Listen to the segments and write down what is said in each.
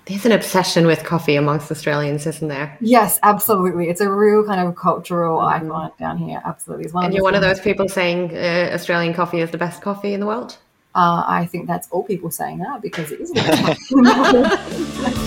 There's an obsession with coffee amongst Australians, isn't there? Yes, absolutely. It's a real kind of cultural icon down here. Absolutely. And you're one of those people saying Australian coffee is the best coffee in the world? I think that's all people saying now because it is the best coffee in the world.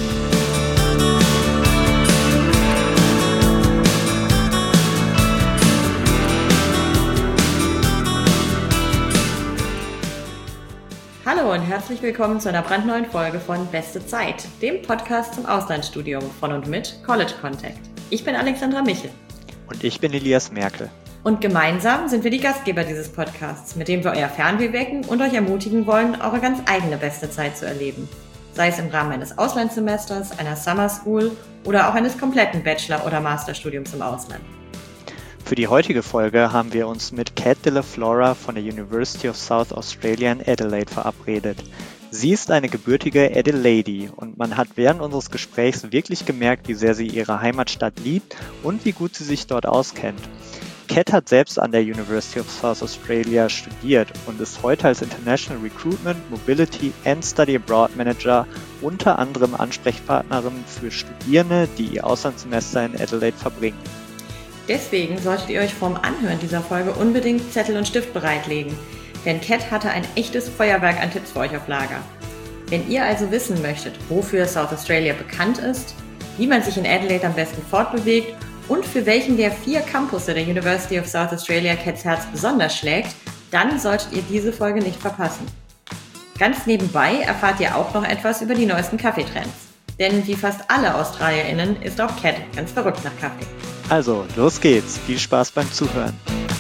Hallo und herzlich willkommen zu einer brandneuen Folge von Beste Zeit, dem Podcast zum Auslandsstudium von und mit College Contact. Ich bin Alexandra Michel. Und ich bin Elias Merkel. Und gemeinsam sind wir die Gastgeber dieses Podcasts, mit dem wir euer Fernweh wecken und euch ermutigen wollen, eure ganz eigene beste Zeit zu erleben. Sei es im Rahmen eines Auslandssemesters, einer Summer School oder auch eines kompletten Bachelor- oder Masterstudiums im Ausland. Für die heutige Folge haben wir uns mit Kat de la Flora von der University of South Australia in Adelaide verabredet. Sie ist eine gebürtige Adelaide und man hat während unseres Gesprächs wirklich gemerkt, wie sehr sie ihre Heimatstadt liebt und wie gut sie sich dort auskennt. Kat hat selbst an der University of South Australia studiert und ist heute als International Recruitment, Mobility and Study Abroad Manager unter anderem Ansprechpartnerin für Studierende, die ihr Auslandssemester in Adelaide verbringen. Deswegen solltet ihr euch vorm Anhören dieser Folge unbedingt Zettel und Stift bereitlegen, denn Kat hatte ein echtes Feuerwerk an Tipps für euch auf Lager. Wenn ihr also wissen möchtet, wofür South Australia bekannt ist, wie man sich in Adelaide am besten fortbewegt und für welchen der 4 Campusse der University of South Australia Kats Herz besonders schlägt, dann solltet ihr diese Folge nicht verpassen. Ganz nebenbei erfahrt ihr auch noch etwas über die neuesten Kaffeetrends. Denn wie fast alle AustralierInnen ist auch Kat ganz verrückt nach Kaffee. Also, los geht's. Viel Spaß beim Zuhören.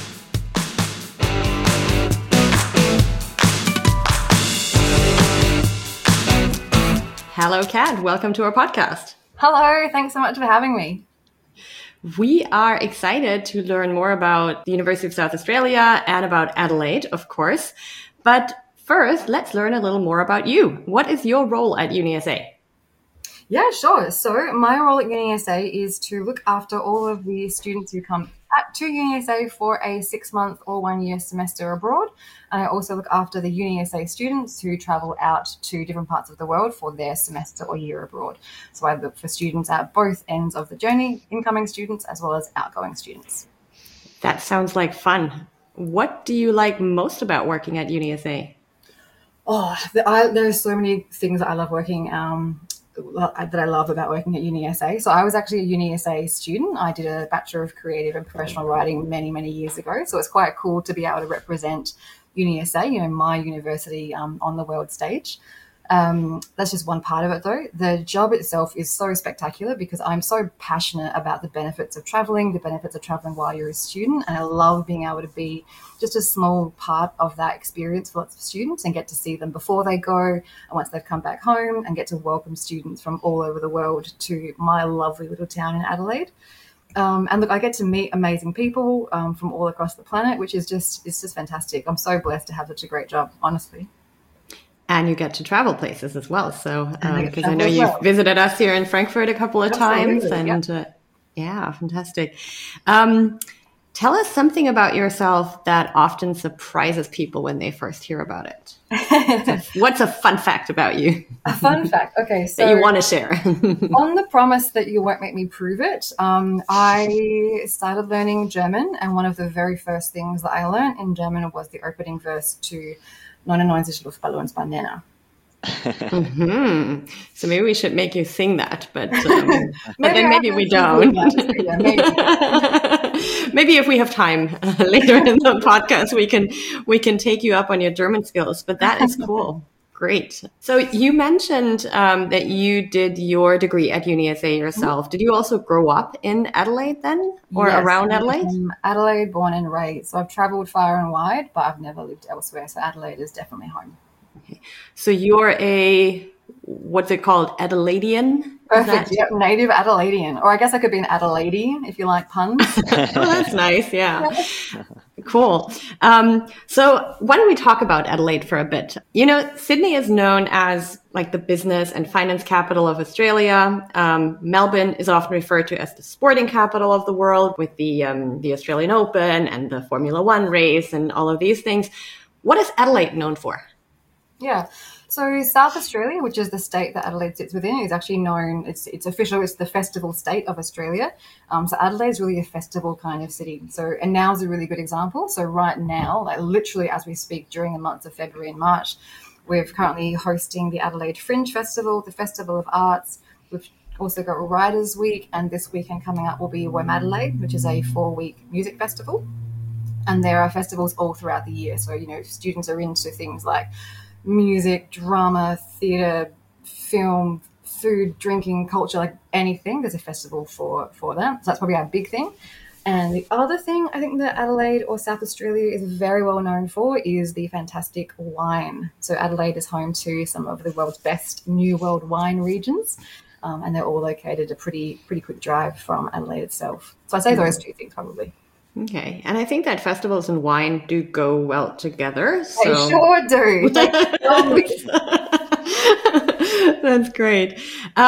Hello, Kat. Welcome to our podcast. Hello. Thanks so much for having me. We are excited to learn more about the University of South Australia and about Adelaide, of course. But first, let's learn a little more about you. What is your role at UniSA? Yeah, sure. So my role at UniSA is to look after all of the students who come to UniSA for a 6-month or 1-year semester abroad. And I also look after the UniSA students who travel out to different parts of the world for their semester or year abroad. So I look for students at both ends of the journey, incoming students as well as outgoing students. That sounds like fun. What do you like most about working at UniSA? Oh, there are so many things that I love working that I love about working at UniSA. So I was actually a UniSA student. I did a Bachelor of Creative and Professional Writing many, many years ago. So it's quite cool to be able to represent UniSA, my university on the world stage. That's just one part of it though. The job itself is so spectacular because I'm so passionate about the benefits of traveling while you're a student. And I love being able to be just a small part of that experience for lots of students and get to see them before they go and once they've come back home and get to welcome students from all over the world to my lovely little town in Adelaide. And look, I get to meet amazing people from all across the planet, which is it's just fantastic. I'm so blessed to have such a great job, honestly. And you get to travel places as well. So, because I know you've visited us here in Frankfurt a couple of times. And yeah, fantastic. Tell us something about yourself that often surprises people when they first hear about it. What's a fun fact about you? A fun fact. Okay. So that you want to share. On the promise that you won't make me prove it, I started learning German. And one of the very first things that I learned in German was the opening verse to 99 Luftballons bei Nenner. Mm-hmm. So maybe we should make you sing that, but then maybe we don't. Yeah, maybe. Maybe if we have time later in the podcast, we can take you up on your German skills. But that is cool. Great. So you mentioned that you did your degree at UniSA yourself. Mm-hmm. Did you also grow up in Adelaide then, or yes, around Adelaide? Adelaide, born and raised. So I've travelled far and wide, but I've never lived elsewhere. So Adelaide is definitely home. Okay. So you're what's it called? Adelaidean? Perfect. Yep. Native Adelaidean. Or I guess I could be an Adelaidean if you like puns. Oh, that's nice. Yeah. Cool. So why don't we talk about Adelaide for a bit? You know, Sydney is known as like the business and finance capital of Australia. Melbourne is often referred to as the sporting capital of the world with the Australian Open and the Formula One race and all of these things. What is Adelaide known for? Yeah. So South Australia, which is the state that Adelaide sits within, is actually known, it's official, it's the festival state of Australia. So Adelaide is really a festival kind of city. So, and now's a really good example. So right now, like literally as we speak during the months of February and March, we're currently hosting the Adelaide Fringe Festival, the Festival of Arts. We've also got Writers' Week, and this weekend coming up will be WOMADelaide, which is a 4-week music festival. And there are festivals all throughout the year. So, students are into things like music, drama, theatre, film, food, drinking, culture, like anything. There's a festival for them. So that's probably our big thing. And the other thing I think that Adelaide or South Australia is very well known for is the fantastic wine. So Adelaide is home to some of the world's best New World wine regions. And they're all located a pretty quick drive from Adelaide itself. So I'd say those two things probably. Okay. And I think that festivals and wine do go well together. So. They sure do. That's great.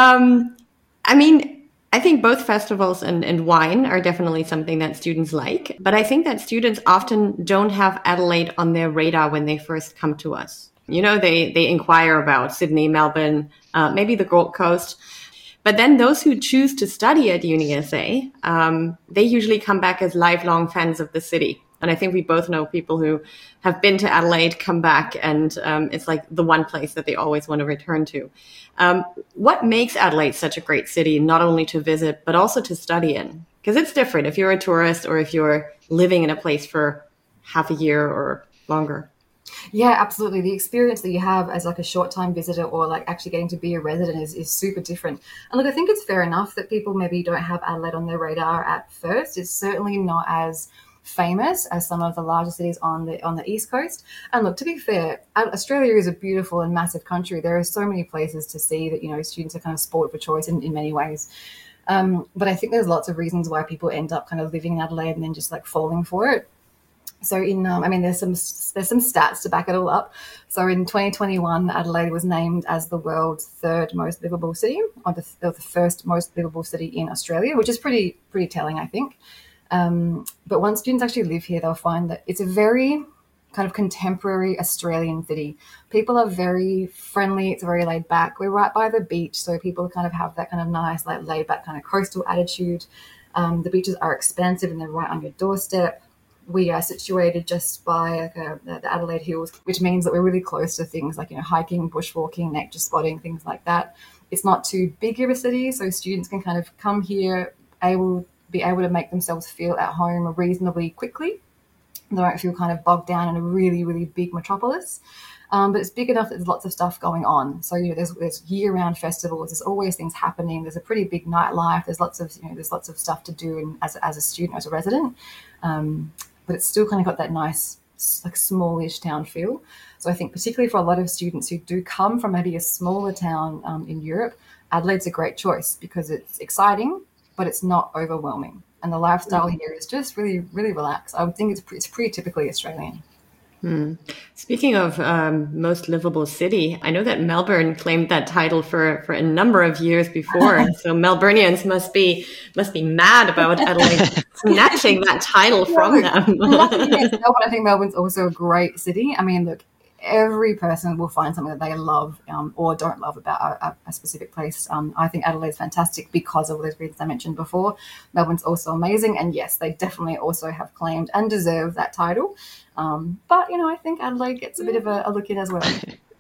I think both festivals and wine are definitely something that students like. But I think that students often don't have Adelaide on their radar when they first come to us. They inquire about Sydney, Melbourne, maybe the Gold Coast. But then those who choose to study at UniSA, they usually come back as lifelong fans of the city. And I think we both know people who have been to Adelaide, come back, and it's like the one place that they always want to return to. What makes Adelaide such a great city, not only to visit, but also to study in? Because it's different if you're a tourist or if you're living in a place for half a year or longer. Yeah, absolutely. The experience that you have as like a short-time visitor or like actually getting to be a resident is super different. And look, I think it's fair enough that people maybe don't have Adelaide on their radar at first. It's certainly not as famous as some of the larger cities on the East Coast. And look, to be fair, Australia is a beautiful and massive country. There are so many places to see that, students are kind of spoiled for choice in many ways. But I think there's lots of reasons why people end up kind of living in Adelaide and then just like falling for it. So there's some stats to back it all up. So in 2021, Adelaide was named as the world's third most livable city, or the first most livable city in Australia, which is pretty telling, I think. But once students actually live here, they'll find that it's a very kind of contemporary Australian city. People are very friendly. It's very laid back. We're right by the beach, so people kind of have that kind of nice, like laid back kind of coastal attitude. The beaches are expansive and they're right on your doorstep. We are situated just by the Adelaide Hills, which means that we're really close to things like, hiking, bushwalking, nature spotting, things like that. It's not too big of a city, so students can kind of come here, be able to make themselves feel at home reasonably quickly. They don't feel kind of bogged down in a really, really big metropolis. But it's big enough that there's lots of stuff going on. So, there's year-round festivals. There's always things happening. There's a pretty big nightlife. There's lots of stuff to do as a student, as a resident. But it's still kind of got that nice, like, smallish town feel. So I think particularly for a lot of students who do come from maybe a smaller town in Europe, Adelaide's a great choice because it's exciting, but it's not overwhelming. And the lifestyle here is just really, really relaxed. I would think it's pretty typically Australian. Speaking of most livable city, I know that Melbourne claimed that title for a number of years before. So Melburnians must be mad about Adelaide snatching that title from them. I think Melbourne's also a great city. I mean, look, every person will find something that they love or don't love about a specific place. I think Adelaide's fantastic because of those reasons I mentioned before. Melbourne's also amazing. And yes, they definitely also have claimed and deserve that title. But, I think Adelaide gets a bit of a look in as well.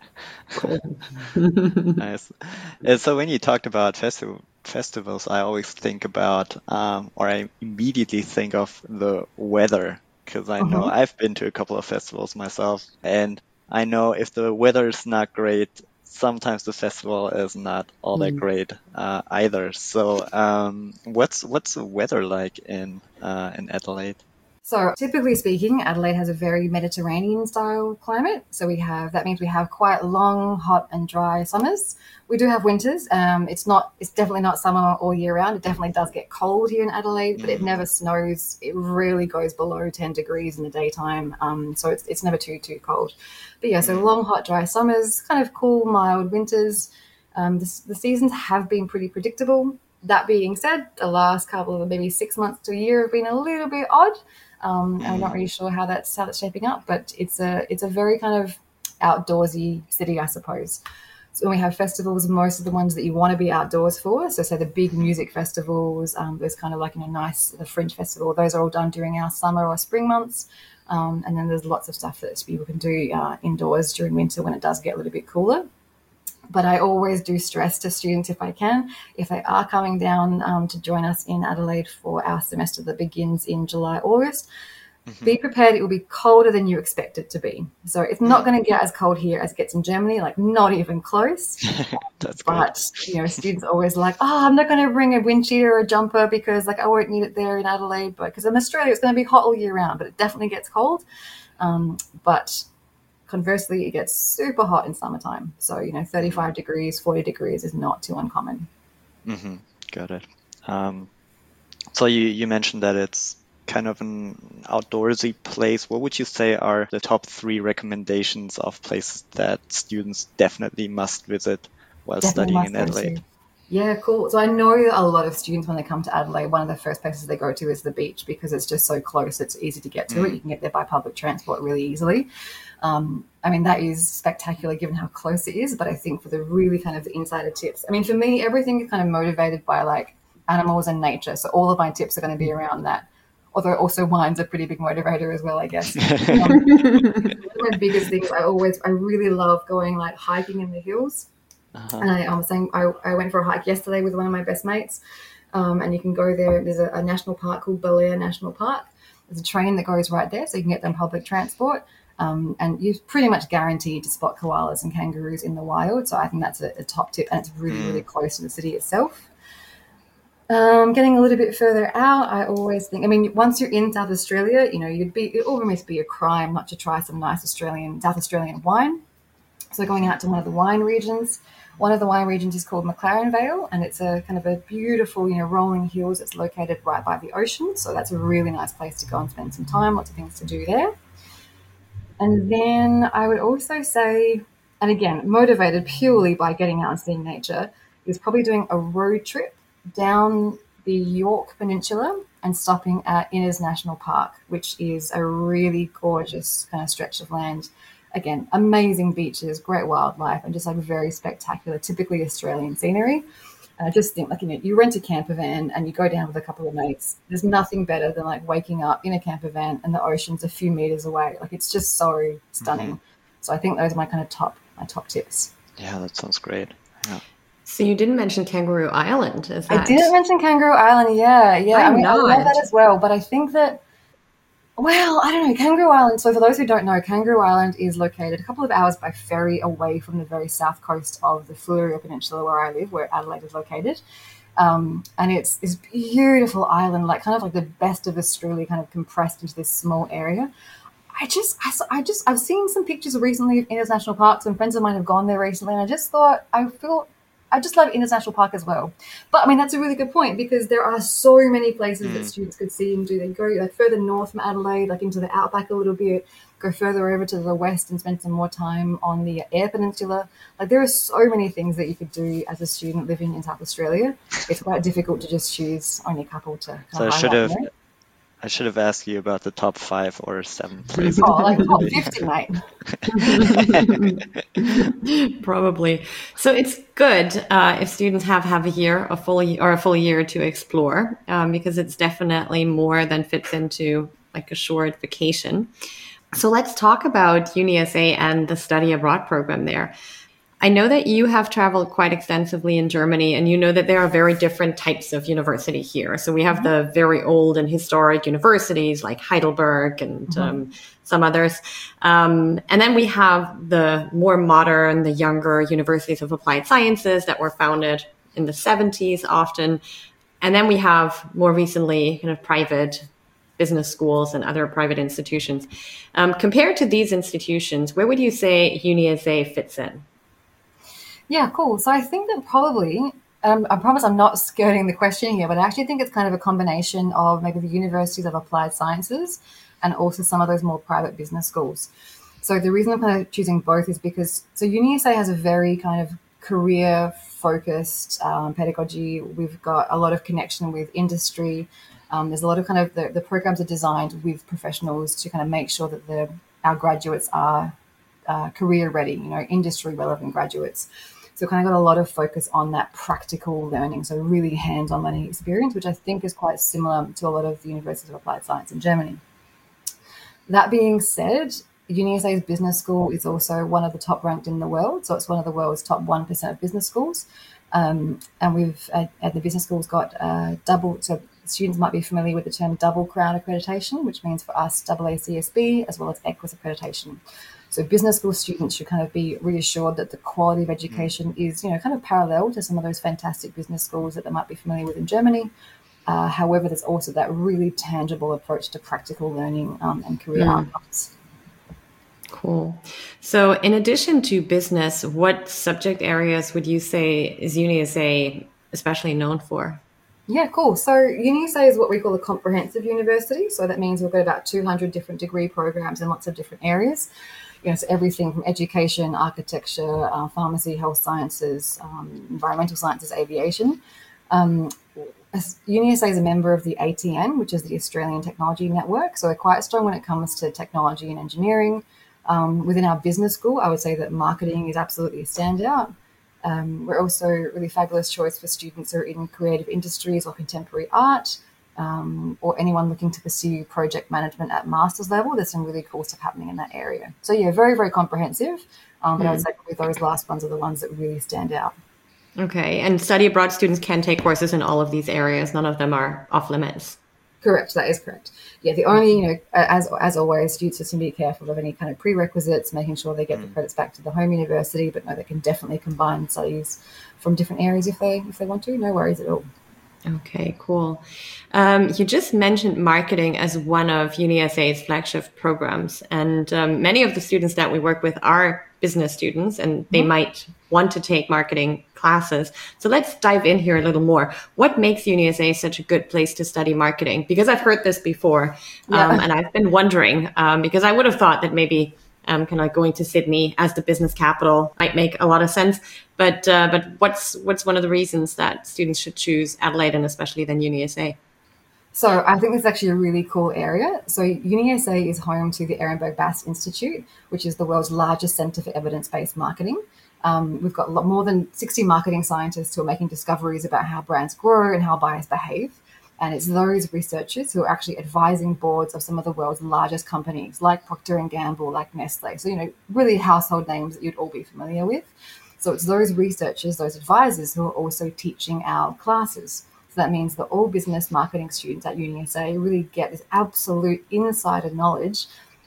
Nice. So when you talked about festivals, I always think about, or I immediately think of the weather, because I know I've been to a couple of festivals myself, and I know if the weather is not great, sometimes the festival is not all that great either. So what's the weather like in Adelaide? So typically speaking, Adelaide has a very Mediterranean style climate. So that means we have quite long, hot and dry summers. We do have winters. It's definitely not summer all year round. It definitely does get cold here in Adelaide, but it never snows. It rarely goes below 10 degrees in the daytime. So it's never too cold. But yeah, so long, hot, dry summers, kind of cool, mild winters. The seasons have been pretty predictable. That being said, the last couple of maybe 6 months to a year have been a little bit odd. I'm not really sure how that's shaping up, but it's a very kind of outdoorsy city, I suppose. So when we have festivals, most of the ones that you want to be outdoors for, so say the big music festivals, there's kind of like, the Fringe Festival, those are all done during our summer or spring months. And then there's lots of stuff that people can do indoors during winter when it does get a little bit cooler. But I always do stress to students, if I can, if they are coming down to join us in Adelaide for our semester that begins in July, August, be prepared. It will be colder than you expect it to be. So it's not going to get as cold here as it gets in Germany, like not even close. That's but, students are always like, I'm not going to bring a wind cheater or a jumper because I won't need it there in Adelaide. But because in Australia, it's going to be hot all year round, but it definitely gets cold. But conversely, it gets super hot in summertime. So, 35 degrees, 40 degrees is not too uncommon. Mm-hmm. Got it. So you mentioned that it's kind of an outdoorsy place. What would you say are the top 3 recommendations of places that students definitely must visit while studying in Adelaide? Yeah, cool. So I know that a lot of students, when they come to Adelaide, one of the first places they go to is the beach because it's just so close. It's easy to get to it. You can get there by public transport really easily. That is spectacular given how close it is. But I think for the really kind of the insider tips, for me, everything is kind of motivated by like animals and nature. So all of my tips are going to be around that. Although also wine's a pretty big motivator as well, I guess. One of my biggest things, I really love going like hiking in the hills. And I was saying I went for a hike yesterday with one of my best mates, and you can go there. There's a national park called Belair National Park. There's a train that goes right there, so you can get them public transport, and you're pretty much guaranteed to spot koalas and kangaroos in the wild. So I think that's a top tip, and it's really, really close to the city itself. Getting a little bit further out, I always think, once you're in South Australia, it almost be a crime not to try some nice South Australian wine. So going out to one of the wine regions. One of the wine regions is called McLaren Vale, and it's a kind of a beautiful, rolling hills. It's located right by the ocean. So that's a really nice place to go and spend some time, lots of things to do there. And then I would also say, and again, motivated purely by getting out and seeing nature, is probably doing a road trip down the Yorke Peninsula and stopping at Innes National Park, which is a really gorgeous kind of stretch of land. Again, amazing beaches, great wildlife, and just like very spectacular, typically Australian scenery. And I just think you rent a camper van and you go down with a couple of mates. There's nothing better than like waking up in a camper van and the ocean's a few meters away. Like it's just so stunning. So I think those are my top tips. Yeah, that sounds great. Yeah. So you didn't mention Kangaroo Island, is that? I didn't mention Kangaroo Island, yeah. I love that as well, but I think that, I don't know, Kangaroo Island, so for those who don't know, Kangaroo Island is located a couple of hours by ferry away from the very south coast of the Fleurieu Peninsula where I live, where Adelaide is located. And it's this beautiful island, like kind of like the best of Australia kind of compressed into this small area. I've seen some pictures recently of Innes National Park. Some friends of mine have gone there recently, and I just love Innes National Park as well. But that's a really good point because there are so many places that students could see and do. They go like further north from Adelaide, like into the outback a little bit, go further over to the west and spend some more time on the Eyre Peninsula. Like there are so many things that you could do as a student living in South Australia. It's quite difficult to just choose only a couple to highlight. I should have asked you about the top 5 or 7 places. Like top 50, mate. Probably. So it's good if students have a full year to explore, because it's definitely more than fits into like a short vacation. So let's talk about UniSA and the study abroad program there. I know that you have traveled quite extensively in Germany, and you know that there are very different types of university here. So we have the very old and historic universities like Heidelberg and some others. And then we have the more modern, the younger universities of applied sciences that were founded in the 70s often. And then we have more recently kind of private business schools and other private institutions. Compared to these institutions, where would you say UniSA fits in? Yeah, cool. So I think that probably, I promise I'm not skirting the question here, but I actually think it's kind of a combination of maybe the universities of applied sciences and also some of those more private business schools. So the reason I'm kind of choosing both is because, UniSA has a very kind of career-focused pedagogy. We've got a lot of connection with industry. There's a lot of kind of, the programs are designed with professionals to kind of make sure that our graduates are career ready, industry relevant graduates. So kind of got a lot of focus on that practical learning, so really hands-on learning experience, which I think is quite similar to a lot of the Universities of Applied Science in Germany. That being said, UniSA's business school is also one of the top ranked in the world. So it's one of the world's top 1% of business schools. And we've at the business school's got double, so students might be familiar with the term double crown accreditation, which means for us AACSB as well as EQUIS accreditation. So business school students should kind of be reassured that the quality of education is, kind of parallel to some of those fantastic business schools that they might be familiar with in Germany. However, there's also that really tangible approach to practical learning and career outcomes. Cool. So in addition to business, what subject areas would you say is UniSA especially known for? Yeah, cool. So UniSA is what we call a comprehensive university. So that means we've got about 200 different degree programs in lots of different areas. So everything from education, architecture, pharmacy, health sciences, environmental sciences, aviation. UniSA is a member of the ATN, which is the Australian Technology Network. So we're quite strong when it comes to technology and engineering. Within our business school, I would say that marketing is absolutely a standout. We're also a really fabulous choice for students who are in creative industries or contemporary art, or anyone looking to pursue project management at master's level. There's some really cool stuff happening in that area. So yeah, very, very comprehensive. But I would say probably those last ones are the ones that really stand out. Okay. And study abroad students can take courses in all of these areas. None of them are off limits. Correct. That is correct. Yeah. The only, as always, students just need to be careful of any kind of prerequisites, making sure they get the credits back to the home university, but no, they can definitely combine studies from different areas if they want to. No worries at all. Okay, cool. You just mentioned marketing as one of UniSA's flagship programs, and many of the students that we work with are business students, and they might want to take marketing classes. So let's dive in here a little more. What makes UniSA such a good place to study marketing? Because I've heard this before, and I've been wondering, because I would have thought that maybe kind of going to Sydney as the business capital might make a lot of sense. But what's one of the reasons that students should choose Adelaide and especially then UniSA? So I think this is actually a really cool area. So UniSA is home to the Ehrenberg Bass Institute, which is the world's largest centre for evidence-based marketing. We've got more than 60 marketing scientists who are making discoveries about how brands grow and how buyers behave. And it's those researchers who are actually advising boards of some of the world's largest companies like Procter & Gamble, like Nestle. So, really household names that you'd all be familiar with. So it's those researchers, those advisors who are also teaching our classes. So that means that all business marketing students at UniSA really get this absolute insider knowledge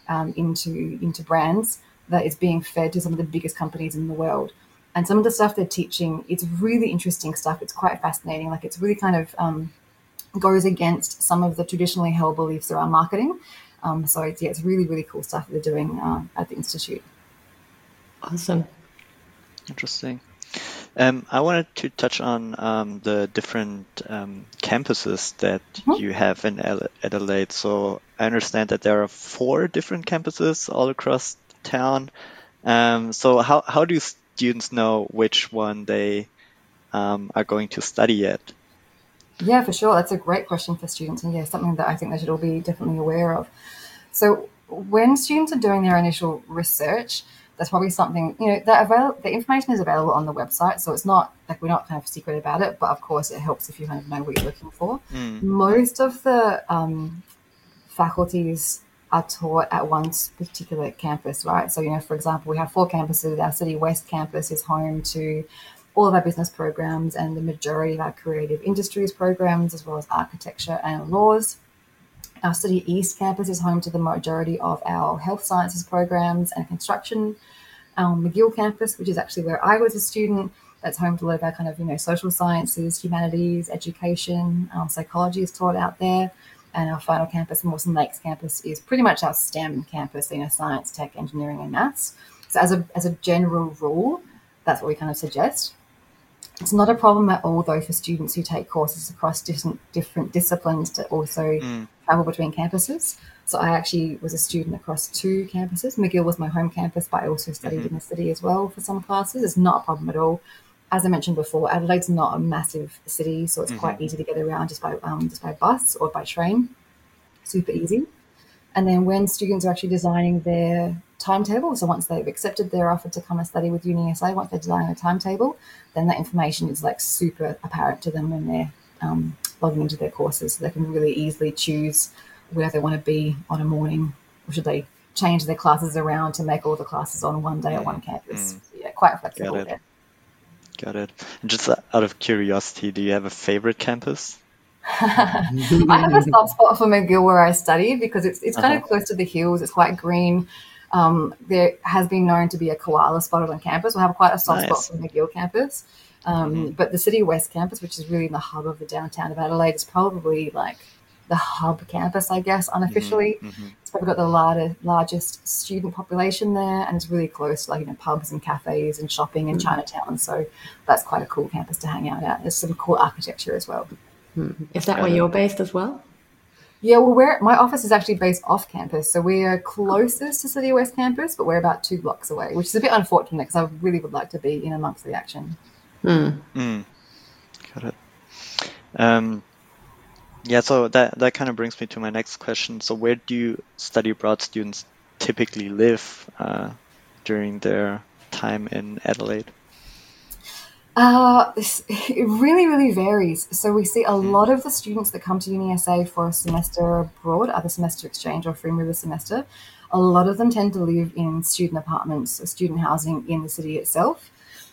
into brands that is being fed to some of the biggest companies in the world. And some of the stuff they're teaching, it's really interesting stuff. It's quite fascinating. Like it's really kind of goes against some of the traditionally held beliefs around marketing. So it's really, really cool stuff that they're doing at the Institute. Awesome. Interesting. I wanted to touch on the different campuses that you have in Adelaide. So I understand that there are 4 different campuses all across town. So how do students know which one they are going to study at? Yeah, for sure. That's a great question for students, and something that I think they should all be definitely aware of. So when students are doing their initial research, that's probably something, the information is available on the website. So it's not like we're not kind of secret about it, but of course it helps if you kind of know what you're looking for. Most of the faculties are taught at one particular campus, right? So, for example, we have 4 campuses. Our City West campus is home to all of our business programs and the majority of our creative industries programs, as well as architecture and laws. Our City East campus is home to the majority of our health sciences programs and construction. Our McGill campus, which is actually where I was a student, that's home to a lot of our kind of, social sciences, humanities, education, psychology is taught out there. And our final campus, Mawson Lakes campus, is pretty much our STEM campus, science, tech, engineering, and maths. So as a general rule, that's what we kind of suggest. It's not a problem at all, though, for students who take courses across different disciplines to also travel between campuses. So I actually was a student across 2 campuses. McGill was my home campus, but I also studied in the city as well for some classes. It's not a problem at all. As I mentioned before, Adelaide's not a massive city, so it's quite easy to get around just by bus or by train. Super easy. And then when students are actually designing their timetable. So once they've accepted their offer to come and study with UniSA, once they're designing a timetable, then that information is like super apparent to them when they're logging into their courses. So they can really easily choose where they want to be on a morning, or should they change their classes around to make all the classes on one day at one campus. Yeah, quite flexible there. Got it. And just out of curiosity, do you have a favorite campus? I have a soft spot for McGill where I study because it's kind of close to the hills. It's quite green. There has been known to be a koala spotted on campus. We have quite a soft spot for McGill campus. But the City West campus, which is really in the hub of the downtown of Adelaide, is probably like the hub campus, I guess, unofficially. It's probably got the largest student population there, and it's really close to like, pubs and cafes and shopping and Chinatown. So that's quite a cool campus to hang out at. There's some cool architecture as well. Is that where you're based as well? Yeah, well, my office is actually based off campus. So we're closest to City West campus, but we're about 2 blocks away, which is a bit unfortunate because I really would like to be in amongst the action. Got it. Yeah, so that kind of brings me to my next question. So where do study abroad students typically live during their time in Adelaide? It really, really varies. So we see a lot of the students that come to UniSA for a semester abroad, either semester exchange or free mover semester, a lot of them tend to live in student apartments or student housing in the city itself.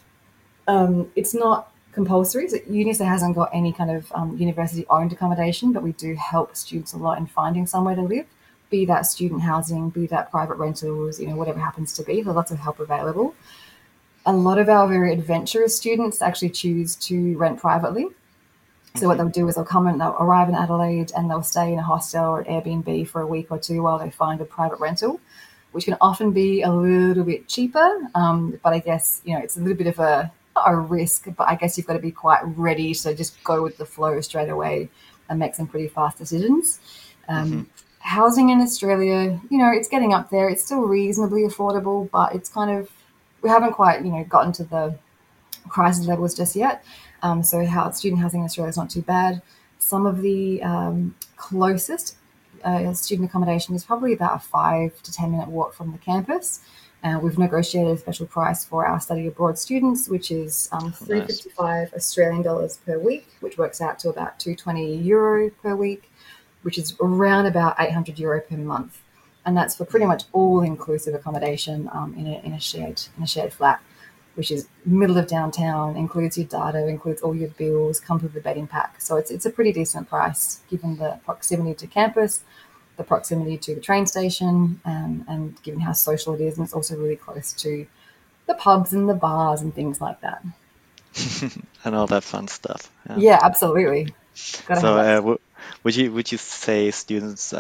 It's not compulsory. So UniSA hasn't got any kind of university-owned accommodation, but we do help students a lot in finding somewhere to live, be that student housing, be that private rentals, whatever happens to be. There's lots of help available. A lot of our very adventurous students actually choose to rent privately. So what they'll do is they'll come and they'll arrive in Adelaide and they'll stay in a hostel or an Airbnb for a week or two while they find a private rental, which can often be a little bit cheaper. But I guess, it's a little bit of not a risk, but I guess you've got to be quite ready to just go with the flow straight away and make some pretty fast decisions. Housing in Australia, it's getting up there. It's still reasonably affordable, but it's kind of, we haven't quite, gotten to the crisis levels just yet. So student housing in Australia is not too bad. Some of the closest student accommodation is probably about a 5 to 10 minute walk from the campus. We've negotiated a special price for our study abroad students, which is $355 Australian dollars per week, which works out to about €220 per week, which is around about €800 per month. And that's for pretty much all-inclusive accommodation in a shared flat, which is middle of downtown, includes your data, includes all your bills, comes with the bedding pack. So it's a pretty decent price given the proximity to campus, the proximity to the train station, and given how social it is. And it's also really close to the pubs and the bars and things like that. And all that fun stuff. Yeah, absolutely. So would you say students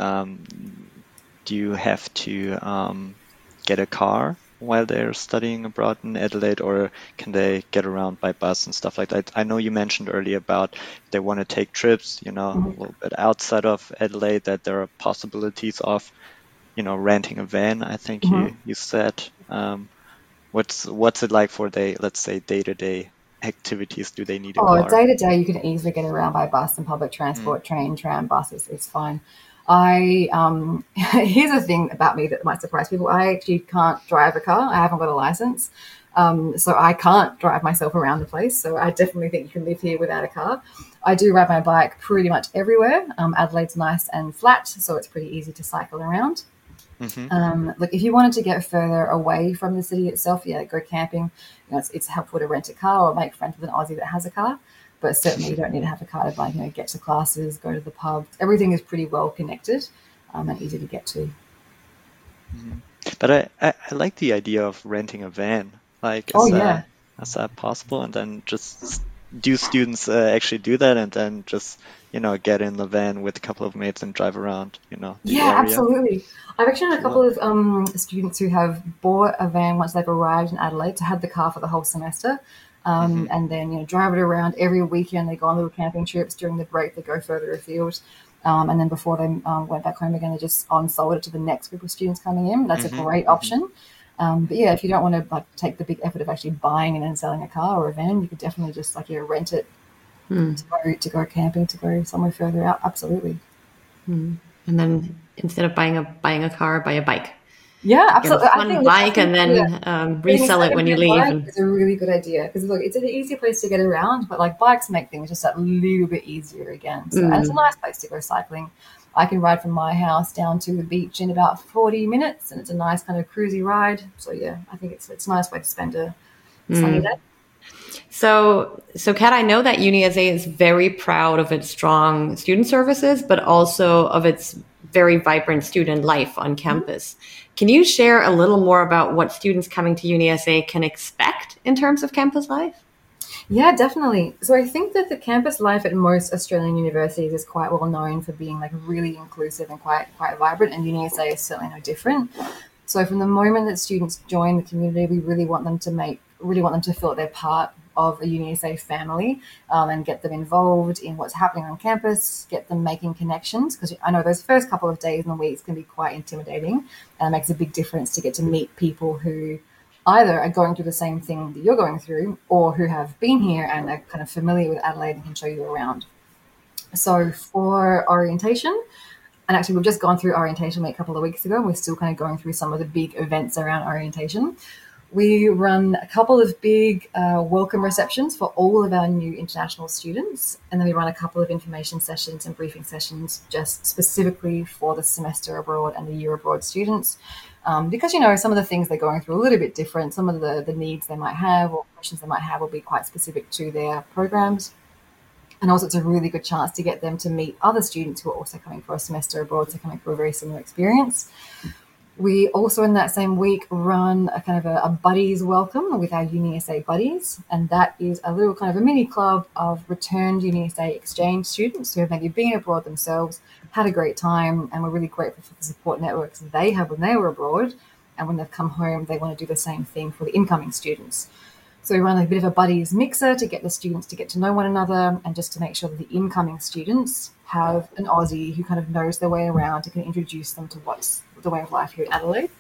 do you have to get a car while they're studying abroad in Adelaide, or can they get around by bus and stuff like that? I know you mentioned earlier about they want to take trips, a little bit outside of Adelaide, that there are possibilities of, renting a van, I think you said. What's it like for let's say day-to-day activities? Do they need a car? Day-to-day you can easily get around by bus and public transport, train, tram, buses. It's fine. Here's a thing about me that might surprise people. I actually can't drive a car. I haven't got a license. So I can't drive myself around the place. So I definitely think you can live here without a car. I do ride my bike pretty much everywhere. Adelaide's nice and flat, so it's pretty easy to cycle around. Look, if you wanted to get further away from the city itself, go camping. It's helpful to rent a car or make friends with an Aussie that has a car. But certainly you don't need to have a car to get to classes, go to the pub. Everything is pretty well connected and easy to get to. But I like the idea of renting a van. Is that possible? And then just do students actually do that and then just get in the van with a couple of mates and drive around? Absolutely. I've actually had a couple of students who have bought a van once they've arrived in Adelaide to have the car for the whole semester. And then, drive it around every weekend. They go on little camping trips. During the break, they go further afield. And then before they went back home again, they just on-sold it to the next group of students coming in. That's a great option. But yeah, if you don't want to take the big effort of actually buying and then selling a car or a van, you could definitely just rent it to go camping, to go somewhere further out. Absolutely. And then instead of buying a car, buy a bike. Yeah, get a absolutely. fun bike and then resell it when you leave. It's a really good idea because look, it's an easy place to get around, but like bikes make things just that little bit easier again. So and it's a nice place to go cycling. I can ride from my house down to the beach in about 40 minutes, and it's a nice kind of cruisy ride. So yeah, I think it's a nice way to spend a sunny day. So Kat, I know that UniSA is very proud of its strong student services, but also of its very vibrant student life on campus. Can you share a little more about what students coming to UniSA can expect in terms of campus life? Yeah, definitely. So I think that the campus life at most Australian universities is quite well known for being like really inclusive and quite vibrant, and UniSA is certainly no different. So from the moment that students join the community, we really want them to feel that they're part of a UniSA family, and get them involved in what's happening on campus, get them making connections, because I know those first couple of days and weeks can be quite intimidating, and it makes a big difference to get to meet people who either are going through the same thing that you're going through or who have been here and are kind of familiar with Adelaide and can show you around. So for orientation, and actually we've just gone through orientation week a couple of weeks ago, and we're still kind of going through some of the big events around orientation. We run a couple of big welcome receptions for all of our new international students, and then we run a couple of information sessions and briefing sessions just specifically for the semester abroad and the year abroad students, because, you know, some of the things they're going through are a little bit different. Some of the needs they might have or questions they might have will be quite specific to their programs. And also it's a really good chance to get them to meet other students who are also coming for a semester abroad, so coming for a very similar experience. We also in that same week run a kind of a buddies welcome with our UniSA buddies, and that is a little kind of a mini club of returned UniSA exchange students who have maybe been abroad themselves, had a great time, and we're really grateful for the support networks they had when they were abroad, and when they've come home they want to do the same thing for the incoming students. So we run a bit of a buddies mixer to get the students to get to know one another, and just to make sure that the incoming students have an Aussie who kind of knows their way around and can introduce them to what's the way of life here in Adelaide.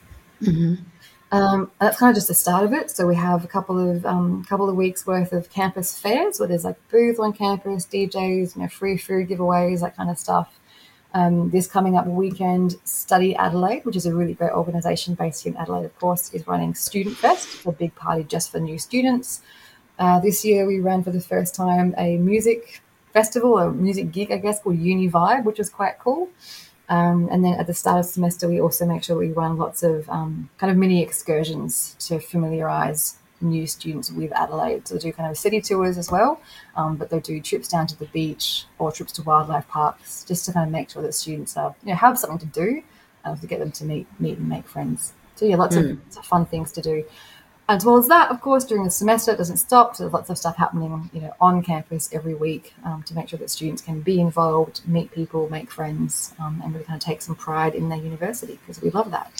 And that's kind of just the start of it. So we have a couple of weeks worth of campus fairs where there's like booths on campus, DJs, you know, free food giveaways, that kind of stuff. This coming up weekend, Study Adelaide, which is a really great organisation based here in Adelaide, of course, is running Student Fest, a big party just for new students. This year we ran for the first time a music festival, a music gig, I guess, called Uni Vibe, which was quite cool. And then at the start of the semester, we also make sure we run lots of kind of mini excursions to familiarise new students with Adelaide. So they do kind of city tours as well, but they do trips down to the beach or trips to wildlife parks, just to kind of make sure that students are, you know, have something to do, to get them to meet and make friends. So yeah, lots of fun things to do. As well as that, of course, during the semester, it doesn't stop. So there's lots of stuff happening, you know, on campus every week, to make sure that students can be involved, meet people, make friends, and really kind of take some pride in their university, because we love that.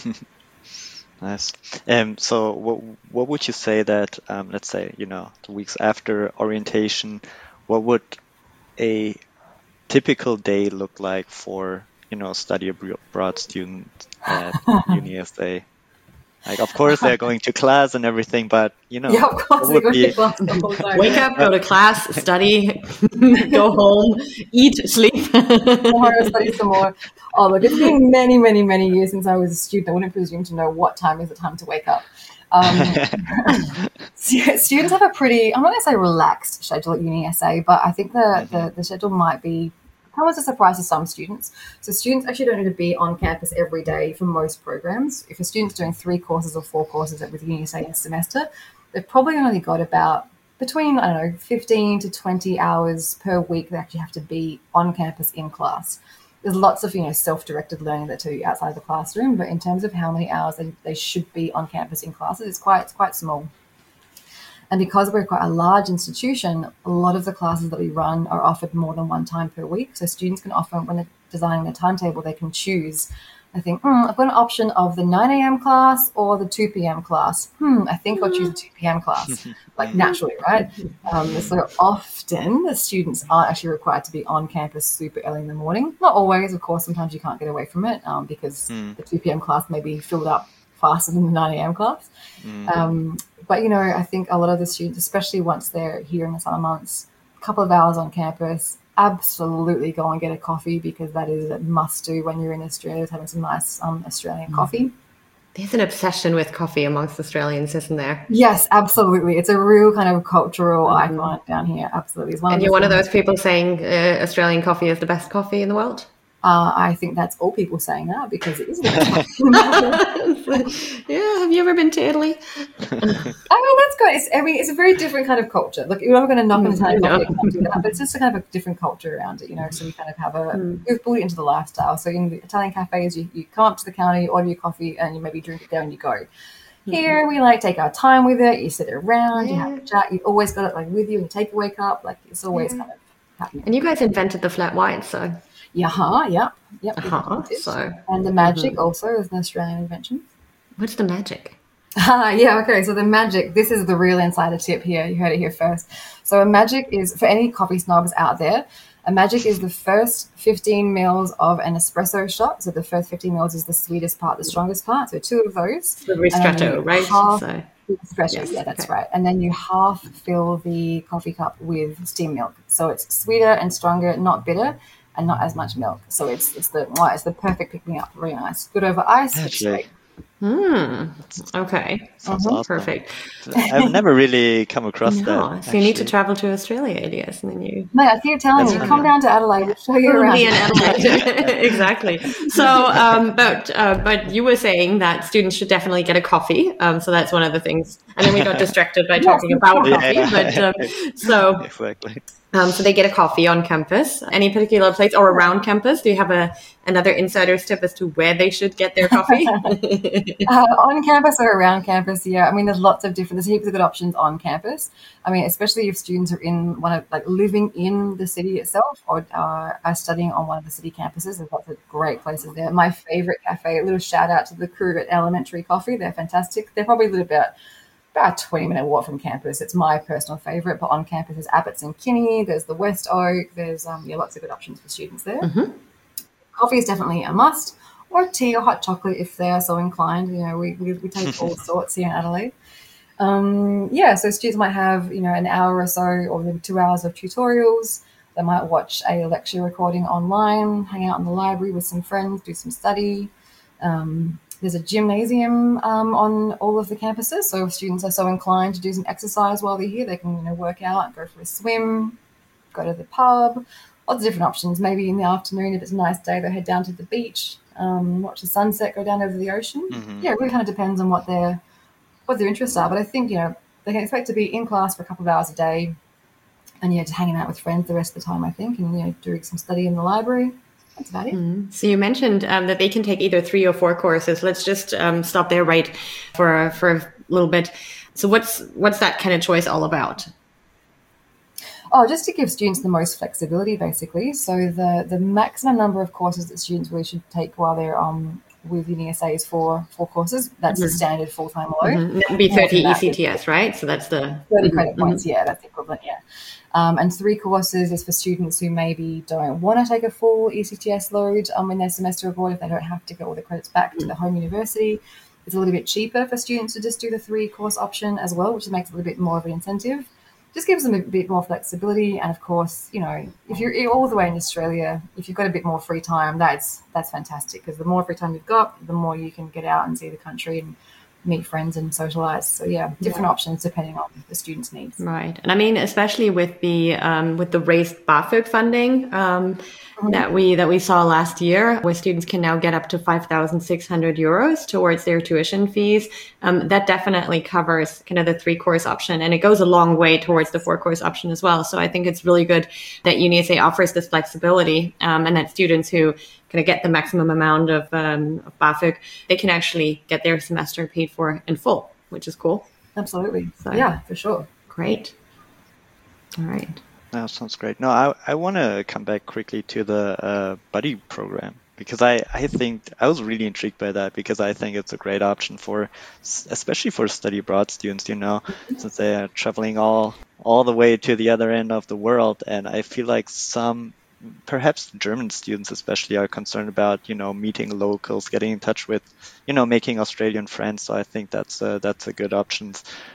Nice. So what would you say that, let's say, you know, 2 weeks after orientation, what would a typical day look like for, you know, study abroad students at UniSA? Like, of course, they're going to class and everything, but, you know, yeah, of course, what would be... Wake up, go to class, study, go home, eat, sleep. Study some more. Oh, look, it's been many, many, many years since I was a student. I wouldn't presume to know what time is the time to wake up. Students have a pretty, I'm not going to say relaxed schedule at UniSA, but I think the schedule might be, comes as a surprise to some students. So students actually don't need to be on campus every day for most programs. If a student's doing 3 courses or 4 courses with UniSA in a semester, they've probably only got about between, 15 to 20 hours per week they actually have to be on campus in class. There's lots of, self-directed learning that do outside the classroom, but in terms of how many hours they should be on campus in classes, it's quite small. And because we're quite a large institution, a lot of the classes that we run are offered more than one time per week. So students can often, when they're designing their timetable, they can choose. I think, I've got an option of the 9 a.m. class or the 2 p.m. class. I think I'll choose the 2 p.m. class, like naturally, right? So often the students aren't actually required to be on campus super early in the morning. Not always, of course. Sometimes you can't get away from it because the 2 p.m. class may be filled up faster than the 9 a.m. class. But, I think a lot of the students, especially once they're here in the summer months, a couple of hours on campus, absolutely go and get a coffee, because that is a must do when you're in Australia, having some nice Australian coffee. There's an obsession with coffee amongst Australians, isn't there? Yes, absolutely. It's a real kind of cultural icon down here. Absolutely. It's And you're one of those people saying Australian coffee is the best coffee in the world? I think that's all people saying that because it is the best coffee in the world. Yeah, have you ever been to Italy? I mean, that's good. It's a very different kind of culture. Look, you're not going to knock on Italian coffee, but it's just a kind of a different culture around it, So we kind of have we've brought it into the lifestyle. So in the Italian cafes, you come up to the counter, you order your coffee, and you maybe drink it there and you go. Here we take our time with it. You sit around, you have a chat. You've always got it with you in a takeaway cup. It's always kind of happening. And you guys invented the flat white, so. Yep. So. And the magic also is an Australian invention. What's the magic? Okay. So the magic, this is the real insider tip here. You heard it here first. So a magic is, for any coffee snobs out there, a magic is the first 15 mils of an espresso shot. So the first 15 mils is the sweetest part, the strongest part. So 2 of those. The ristretto, right? Espresso, yeah, that's right. And then you half fill the coffee cup with steamed milk. So it's sweeter and stronger, not bitter, and not as much milk. So it's the perfect pick me up. Very nice. Good over ice. Okay. Sounds awesome. Perfect. I've never really come across that. So you need to travel to Australia, Elias, and then you. No, I keep telling you, come down to Adelaide. We'll show you around. In Adelaide. Exactly. So, but you were saying that students should definitely get a coffee. So that's one of the things. And then we got distracted by talking about coffee. Yeah. But so exactly. So they get a coffee on campus. Any particular place or around campus? Do you have another insider's tip as to where they should get their coffee? On campus or around campus, yeah. I mean, there's heaps of good options on campus. I mean, especially if students are living in the city itself or are studying on one of the city campuses. There's lots of great places there. My favorite cafe, a little shout out to the crew at Elementary Coffee. They're fantastic. They're probably a little bit about a 20-minute walk from campus. It's my personal favorite, but on campus there's Abbots and Kinney, there's the West Oak, there's lots of good options for students there. Coffee is definitely a must, or tea or hot chocolate if they are so inclined. We take all sorts here in Adelaide. So students might have an hour or so or maybe 2 hours of tutorials. They might watch a lecture recording online, hang out in the library with some friends, do some study. There's a gymnasium on all of the campuses, so if students are so inclined to do some exercise while they're here, they can work out, go for a swim, go to the pub. Lots of different options. Maybe in the afternoon, if it's a nice day, they'll head down to the beach, watch the sunset, go down over the ocean. Yeah, it really kind of depends on what their interests are. But I think they can expect to be in class for a couple of hours a day, and just hanging out with friends the rest of the time. I think, and doing some study in the library. That's about it. So you mentioned that they can take either 3 or 4 courses. Let's just stop there for a little bit. So what's that kind of choice all about? Oh, just to give students the most flexibility, basically. So the maximum number of courses that students really should take while they're with UniSA is 4 courses. That's the standard full-time load. That would be 30 ECTS, right? So that's the 30 credit points. Yeah, that's the equivalent. Yeah. And 3 courses is for students who maybe don't want to take a full ECTS load in their semester abroad if they don't have to get all the credits back to the home university. It's a little bit cheaper for students to just do the 3-course option as well, which makes it a little bit more of an incentive. Just gives them a bit more flexibility. And of course, if you're all the way in Australia, if you've got a bit more free time, that's fantastic, because the more free time you've got, the more you can get out and see the country and meet friends and socialize. So different options depending on the student's needs. Right. And I mean, especially with the raised BAföG funding that we saw last year, where students can now get up to 5,600 euros towards their tuition fees. That definitely covers kind of the 3-course option, and it goes a long way towards the 4-course option as well. So I think it's really good that UniSA offers this flexibility, and that students who kind of get the maximum amount of BAföG, they can actually get their semester paid for in full, which is cool. Absolutely. So, yeah, for sure. Great. All right. That sounds great. No, I want to come back quickly to the buddy program, because I think I was really intrigued by that, because I think it's a great option especially for study abroad students, since they are traveling all the way to the other end of the world. And I feel like perhaps German students especially are concerned about, meeting locals, getting in touch with, making Australian friends. So I think that's a good option.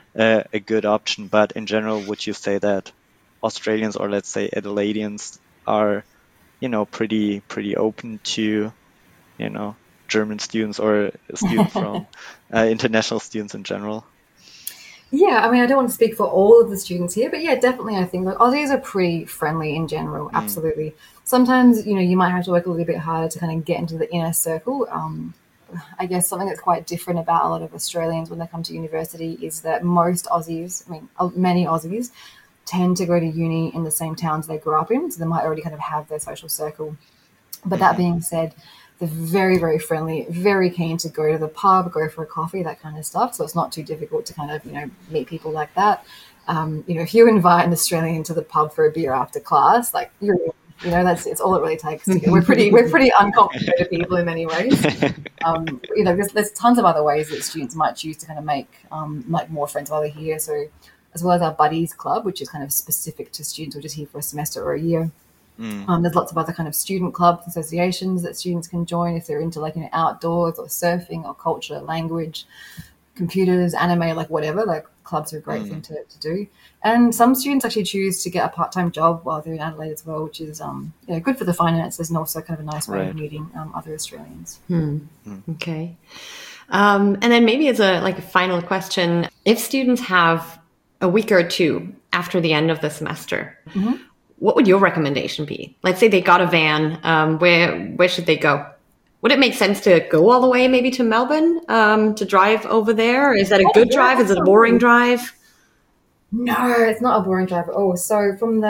But in general, would you say that Australians, or let's say Adelaideans, are, pretty open to, German students or students from international students in general? Yeah, I mean, I don't want to speak for all of the students here, but yeah, definitely I think like Aussies are pretty friendly in general, absolutely. Sometimes, you might have to work a little bit harder to kind of get into the inner circle. I guess something that's quite different about a lot of Australians when they come to university is that most Aussies, many Aussies, tend to go to uni in the same towns they grew up in, so they might already kind of have their social circle. But that being said, they're very, very friendly, very keen to go to the pub, go for a coffee, that kind of stuff. So it's not too difficult to kind of, meet people like that. If you invite an Australian to the pub for a beer after class, like it's all it really takes. We're pretty uncomplicated people in many ways. There's tons of other ways that students might choose to kind of make more friends while they're here. So as well as our Buddies Club, which is kind of specific to students who are just here for a semester or a year. There's lots of other kind of student clubs, associations that students can join if they're into outdoors or surfing or culture, language, computers, anime, whatever. Clubs are a great thing to do. And some students actually choose to get a part-time job while they're in Adelaide as well, which is good for the finances and also kind of a nice way of meeting other Australians. Okay. And then maybe as a final question, if students have a week or two after the end of the semester, what would your recommendation be? Let's say they got a van. Where should they go? Would it make sense to go all the way maybe to Melbourne to drive over there? Is that a good drive? Is it a boring drive? No, it's not a boring drive at all. So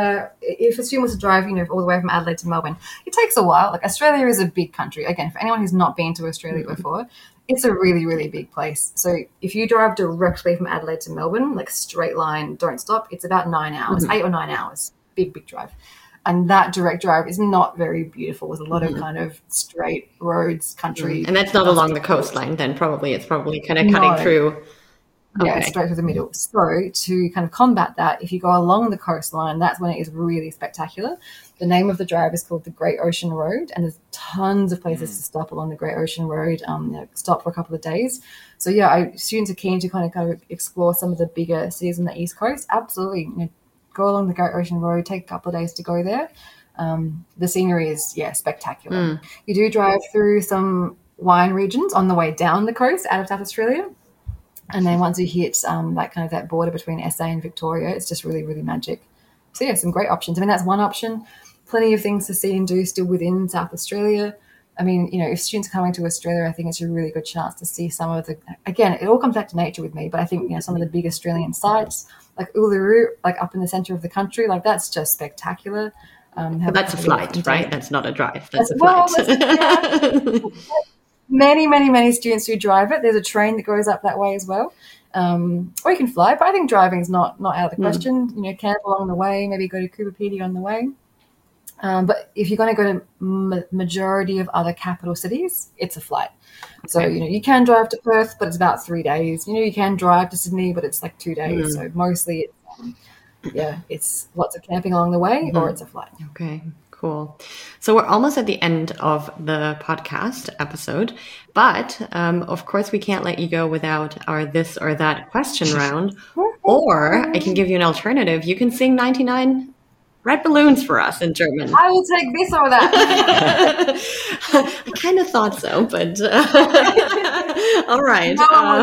if a student was to drive, all the way from Adelaide to Melbourne, it takes a while. Australia is a big country. Again, for anyone who's not been to Australia before, it's a really, really big place. So if you drive directly from Adelaide to Melbourne, straight line, don't stop, it's about 9 hours, 8 or 9 hours. Big drive. And that direct drive is not very beautiful with a lot of kind of straight roads, country. And that's not along the coastline then, probably. It's probably kind of cutting through. Okay. Yeah, straight through the middle. So to kind of combat that, if you go along the coastline, that's when it is really spectacular. The name of the drive is called the Great Ocean Road, and there's tons of places to stop along the Great Ocean Road, stop for a couple of days. So yeah, students are keen to kind of explore some of the bigger cities on the East Coast. Absolutely, go along the Great Ocean Road, take a couple of days to go there. The scenery is, spectacular. You do drive through some wine regions on the way down the coast out of South Australia. And then once you hit that border between SA and Victoria, it's just really, really magic. So, some great options. That's one option. Plenty of things to see and do still within South Australia. If students are coming to Australia, I think it's a really good chance to see some of again, it all comes back to nature with me, but I think, some of the big Australian sites, like Uluru, up in the centre of the country, that's just spectacular. But that's a flight, right? That's not a drive. That's a flight. Many, many, many students do drive it. There's a train that goes up that way as well. Or you can fly, but I think driving is not out of the question. Camp along the way, maybe go to Coober Pedy on the way. But if you're going to go to majority of other capital cities, it's a flight. So, you can drive to Perth, but it's about 3 days. You can drive to Sydney, but it's 2 days. So mostly it's lots of camping along the way or it's a flight. Okay, cool. So we're almost at the end of the podcast episode, but of course we can't let you go without our this or that question round. Or I can give you an alternative. You can sing 99 red balloons for us in German. I will take this or that. I kind of thought so, but all right.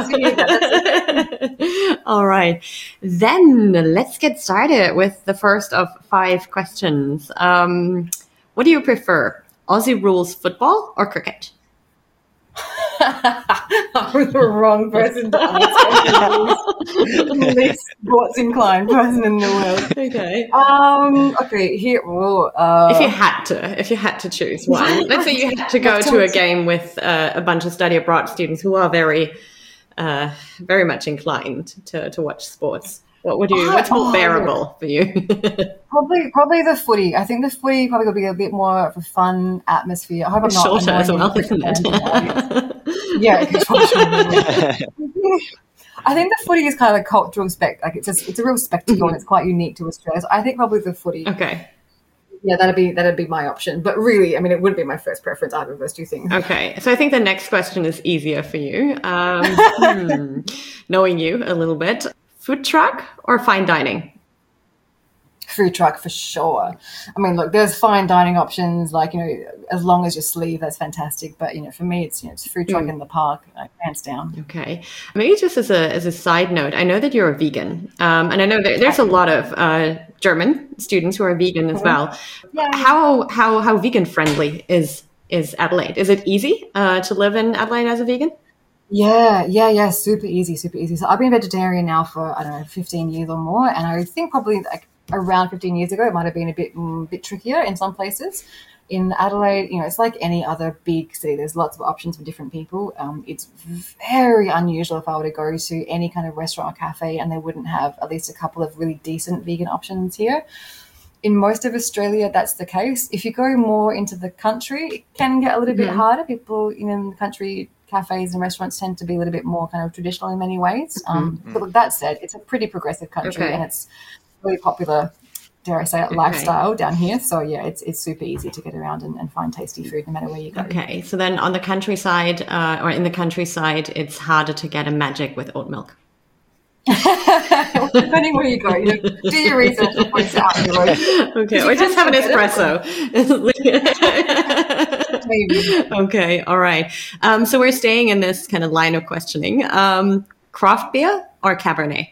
All right. Then let's get started with the first of 5 questions. What do you prefer? Aussie rules football or cricket? I'm the wrong person to answer. The least sports inclined person in the world. Okay. Okay. Here. If you had to choose one, let's say you had to go to a game with a bunch of study abroad students who are very, very much inclined to watch sports. What's more bearable for you? Probably the footy. I think the footy probably will be a bit more of a fun atmosphere. I hope I'm not shorter as well, isn't it? Yeah, it's I think the footy is kind of a cultural it's a real spectacle and it's quite unique to Australia. So I think probably the footy. Okay. Yeah, that'd be my option. But really, it wouldn't be my first preference either of those two things. Okay, so I think the next question is easier for you. Knowing you a little bit. Food truck or fine dining? food truck for sure. I mean, look, there's fine dining options, like, as long as you sleeve, that's fantastic. But, for me, it's food truck in the park, like, hands down. Okay. Maybe just as a side note, I know that you're a vegan. And I know there's a lot of German students who are vegan as well. Yeah. How vegan friendly is Adelaide? Is it easy to live in Adelaide as a vegan? Yeah. Super easy. So I've been vegetarian now for, 15 years or more. And I think probably like around 15 years ago, it might have been a bit trickier in some places. In Adelaide, it's like any other big city. There's lots of options for different people. It's very unusual if I were to go to any kind of restaurant or cafe and they wouldn't have at least a couple of really decent vegan options here. In most of Australia, that's the case. If you go more into the country, it can get a little bit harder. People in the country, cafes and restaurants tend to be a little bit more kind of traditional in many ways. But with that said, it's a pretty progressive country and it's really popular, dare I say it, lifestyle down here. So yeah, it's super easy to get around and find tasty food no matter where you go. Okay, so then on the countryside or in the countryside, it's harder to get a magic with oat milk. Depending where you go, do your research before you start on the road. Okay, or just have an espresso. Maybe. Okay, all right. So we're staying in this kind of line of questioning. Craft beer or Cabernet?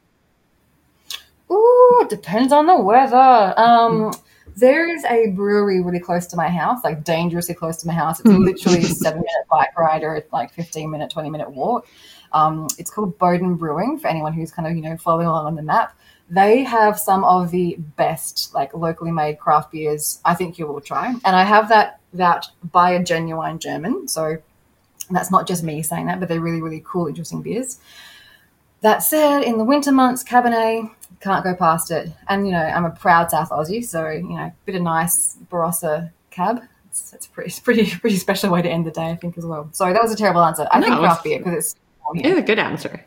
Ooh, it depends on the weather. There is a brewery really close to my house, like dangerously close to my house. It's literally a 7-minute bike ride or like 15-minute, 20-minute walk. It's called Bowden Brewing for anyone who's kind of, following along on the map. They have some of the best, like, locally made craft beers I think you will try. And I have that by a genuine German. So that's not just me saying that, but they're really, really cool, interesting beers. That said, in the winter months, Cabernet, can't go past it. And, I'm a proud South Aussie, so, a bit of nice Barossa cab. It's a pretty special way to end the day, I think, as well. Sorry, that was a terrible answer. I think craft beer, because it's... Yeah, good answer.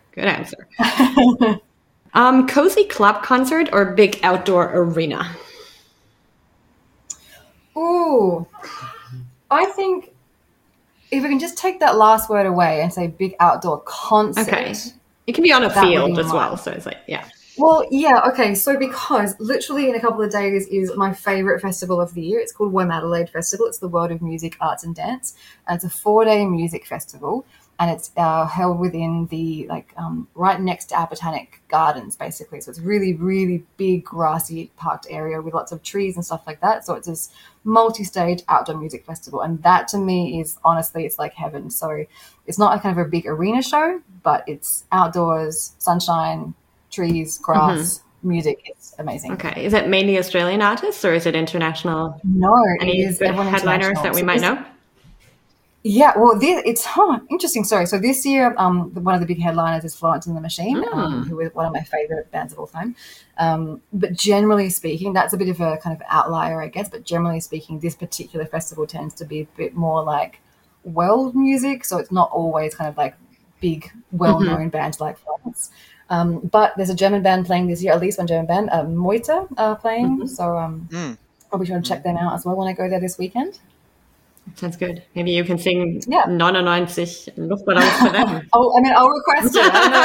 Cozy club concert or big outdoor arena? Ooh, I think if we can just take that last word away and say big outdoor concert. Okay. It can be on a field as well. So it's like, yeah. Well, yeah, okay. So because literally in a couple of days is my favourite festival of the year. It's called WOMADelaide Festival. It's the World of Music, Arts and Dance. And it's a 4-day music festival. And it's held within the, right next to our Botanic Gardens, basically. So it's really, really big, grassy, parked area with lots of trees and stuff like that. So it's this multi-stage outdoor music festival. And that, to me, is, honestly, it's like heaven. So it's not a kind of a big arena show, but it's outdoors, sunshine, trees, grass, music. It's amazing. Okay. Is it mainly Australian artists or is it international? No, any good headliners that we might know? Yeah, well, it's interesting. Sorry. So this year, one of the big headliners is Florence and the Machine, who is one of my favorite bands of all time. But generally speaking, that's a bit of a kind of outlier, I guess. But generally speaking, this particular festival tends to be a bit more like world music. So it's not always kind of like big, well-known bands like Florence. But there's a German band playing this year, at least one German band, Moita playing. So probably try to check them out as well when I go there this weekend. Sounds good. Maybe you can sing 99 Luftballons for them. I'll request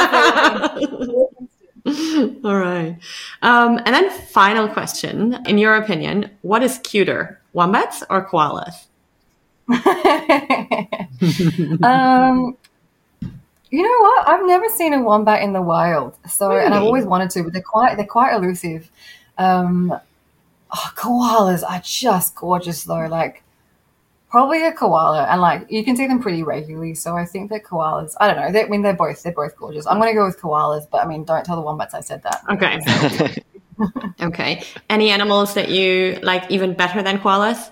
it. All right. And then final question. In your opinion, what is cuter, wombats or koalas? You know what? I've never seen a wombat in the wild. So, really? And I've always wanted to, but they're quite elusive. Koalas are just gorgeous though. Like, probably a koala, and like you can see them pretty regularly. So I think that koalas, I don't know. They're both gorgeous. I'm going to go with koalas, but I mean, don't tell the wombats I said that. Okay. Okay. Any animals that you like even better than koalas?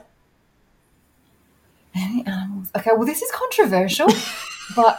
Any animals? Okay. Well, this is controversial, but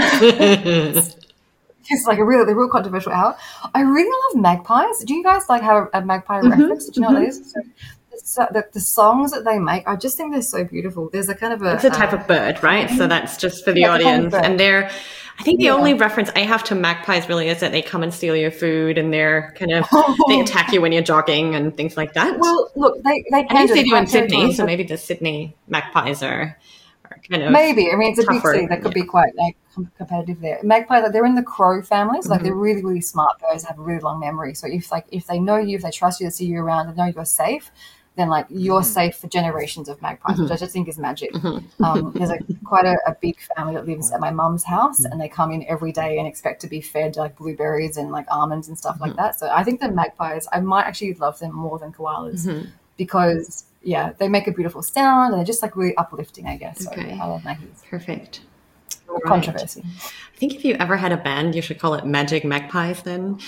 it's like the real controversial hour. I really love magpies. Do you guys like have a magpie reference? Do you know what that is? So the songs that they make, I just think they're so beautiful. There's a kind of it's a type of bird, right? So that's just for the audience. And I think the only reference I have to magpies really is that they come and steal your food and they're kind of, they attack you when you're jogging and things like that. Well, look, they at least they do in Sydney, so maybe the Sydney magpies are kind of maybe. I mean, it's a big city that could be quite competitive there. Magpies, like, they're in the crow family, so like they're really, really smart birds, have a really long memory. So if they know you, if they trust you, to see you around, and know you're safe, then like you're safe for generations of magpies, which I just think is magic. There's quite a big family that lives at my mum's house, and they come in every day and expect to be fed like blueberries and like almonds and stuff like that. So I think the magpies, I might actually love them more than koalas because they make a beautiful sound and they're just like really uplifting, I guess. Okay. So I love magpies. Perfect. Controversy. I think if you ever had a band, you should call it Magic Magpies then.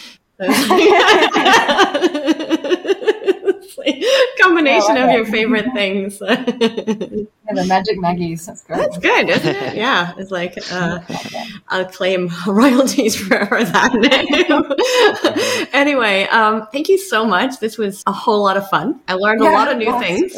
Combination of your favorite things. The Magic Maggies. That's great. That's good, isn't it? Yeah. It's like I'll claim royalties for that name. Anyway, thank you so much. This was a whole lot of fun. I learned a lot of new things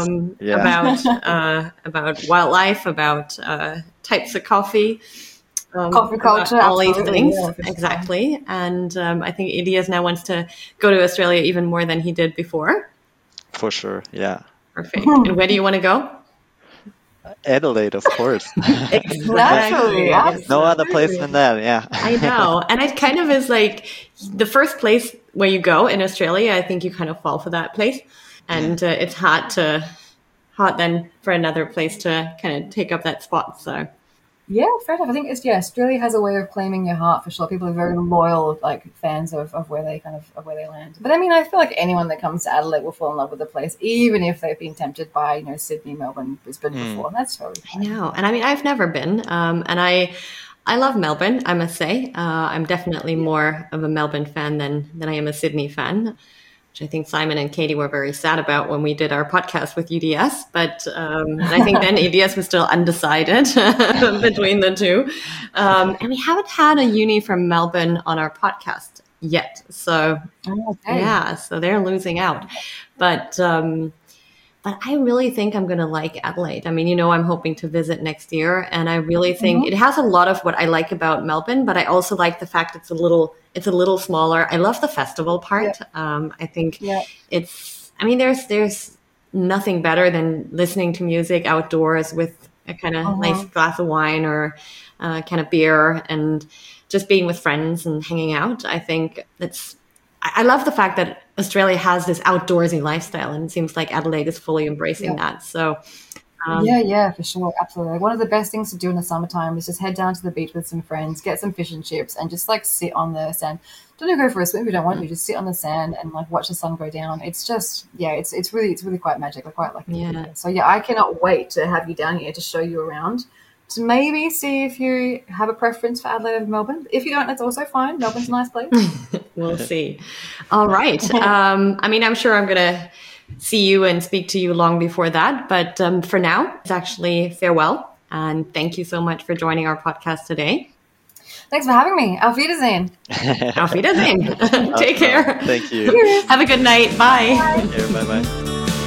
about wildlife, about types of coffee. Coffee culture, all these things. Yeah, exactly. And I think Elias now wants to go to Australia even more than he did before. For sure, yeah. Perfect. And where do you want to go? Adelaide, of course. Exactly. No other place than that, yeah. I know. And it kind of is like the first place where you go in Australia, I think you kind of fall for that place. And it's hard then for another place to kind of take up that spot. So yeah, fair enough. I think Australia has a way of claiming your heart for sure. People are very loyal, like fans of where they where they land. But I mean, I feel like anyone that comes to Adelaide will fall in love with the place, even if they've been tempted by Sydney, Melbourne, Brisbane before. And that's totally fine. I know, and I mean, I've never been, and I love Melbourne. I must say, I'm definitely more of a Melbourne fan than I am a Sydney fan. Which I think Simon and Katie were very sad about when we did our podcast with UDS. But and I think then UDS was still undecided between the two. And we haven't had a uni from Melbourne on our podcast yet. So, so they're losing out. But I really think I'm going to like Adelaide. I mean, I'm hoping to visit next year. And I really think it has a lot of what I like about Melbourne, but I also like the fact it's a little smaller. I love the festival part. I think there's nothing better than listening to music outdoors with a kind of nice glass of wine or kind of beer and just being with friends and hanging out. I think I love the fact that Australia has this outdoorsy lifestyle, and it seems like Adelaide is fully embracing that. So, for sure, absolutely. One of the best things to do in the summertime is just head down to the beach with some friends, get some fish and chips, and just like sit on the sand. Don't go for a swim if you don't want to. Just sit on the sand and like watch the sun go down. It's just it's really quite magic. I quite like it. Yeah. So I cannot wait to have you down here to show you around. To maybe see if you have a preference for Adelaide over Melbourne. If you don't, that's also fine. Melbourne's a nice place. We'll see. All right. I mean, I'm sure I'm going to see you and speak to you long before that. But for now, it's actually farewell. And thank you so much for joining our podcast today. Thanks for having me. Auf Wiedersehen. Auf Wiedersehen. Take care. Thank you. Have a good night. Bye. Bye-bye.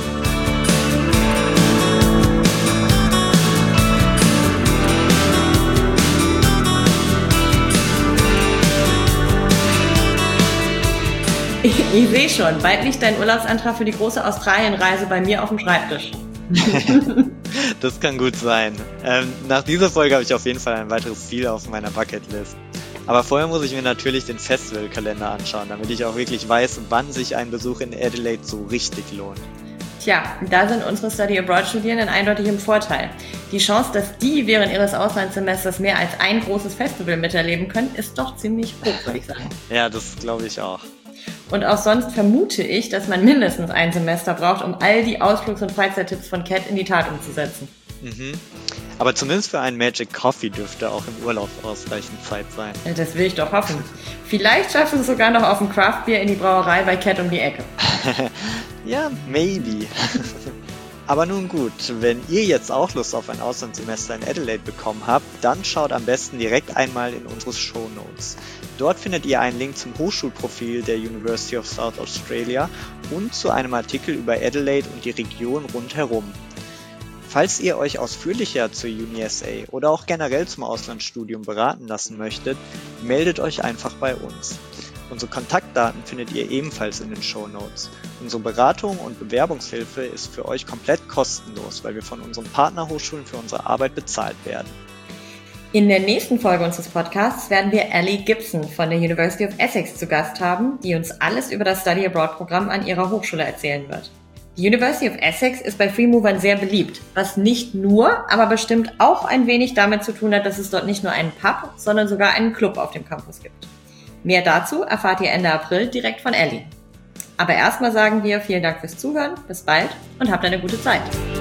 Ich sehe schon, bald liegt dein Urlaubsantrag für die große Australienreise bei mir auf dem Schreibtisch. Das kann gut sein. Nach dieser Folge habe ich auf jeden Fall ein weiteres Ziel auf meiner Bucketlist. Aber vorher muss ich mir natürlich den Festivalkalender anschauen, damit ich auch wirklich weiß, wann sich ein Besuch in Adelaide so richtig lohnt. Tja, da sind unsere Study-Abroad-Studierenden eindeutig im Vorteil. Die Chance, dass die während ihres Auslandssemesters mehr als ein großes Festival miterleben können, ist doch ziemlich hoch, würde ich sagen. Ja, das glaube ich auch. Und auch sonst vermute ich, dass man mindestens ein Semester braucht, um all die Ausflugs- und Freizeittipps von Kat in die Tat umzusetzen. Mhm. Aber zumindest für einen Magic Coffee dürfte auch im Urlaub ausreichend Zeit sein. Ja, das will ich doch hoffen. Vielleicht schaffst du es sogar noch auf ein Craft-Bier in die Brauerei bei Kat um die Ecke. Ja, maybe. Aber nun gut, wenn ihr jetzt auch Lust auf ein Auslandssemester in Adelaide bekommen habt, dann schaut am besten direkt einmal in unsere Shownotes. Dort findet ihr einen Link zum Hochschulprofil der University of South Australia und zu einem Artikel über Adelaide und die Region rundherum. Falls ihr euch ausführlicher zur UniSA oder auch generell zum Auslandsstudium beraten lassen möchtet, meldet euch einfach bei uns. Unsere Kontaktdaten findet ihr ebenfalls in den Shownotes. Unsere Beratung und Bewerbungshilfe ist für euch komplett kostenlos, weil wir von unseren Partnerhochschulen für unsere Arbeit bezahlt werden. In der nächsten Folge unseres Podcasts werden wir Ellie Gibson von der University of Essex zu Gast haben, die uns alles über das Study Abroad Programm an ihrer Hochschule erzählen wird. Die University of Essex ist bei Freemovern sehr beliebt, was nicht nur, aber bestimmt auch ein wenig damit zu tun hat, dass es dort nicht nur einen Pub, sondern sogar einen Club auf dem Campus gibt. Mehr dazu erfahrt ihr Ende April direkt von Ellie. Aber erstmal sagen wir vielen Dank fürs Zuhören, bis bald und habt eine gute Zeit.